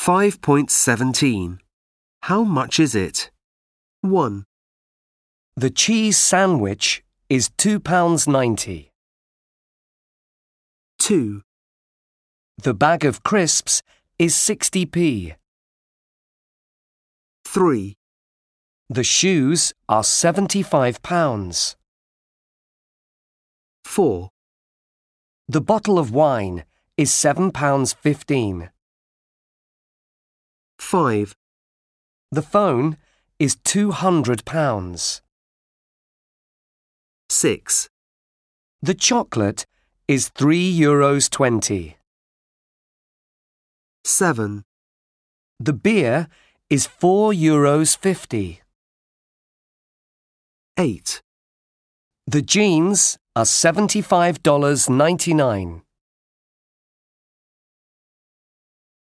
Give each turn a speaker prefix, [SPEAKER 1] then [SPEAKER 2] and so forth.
[SPEAKER 1] 5.17. How much is it? 1,
[SPEAKER 2] The cheese sandwich is £2.90.
[SPEAKER 1] 2,
[SPEAKER 2] The bag of crisps is 60p.
[SPEAKER 1] 3,
[SPEAKER 2] The shoes are £75.
[SPEAKER 1] 4,
[SPEAKER 2] The bottle of wine is £7.15.
[SPEAKER 1] 5,
[SPEAKER 2] The phone is £200.
[SPEAKER 1] 6,
[SPEAKER 2] The chocolate is €3.20.
[SPEAKER 1] 7,
[SPEAKER 2] The beer is €4.50.
[SPEAKER 1] 8.
[SPEAKER 2] The jeans are $75.99.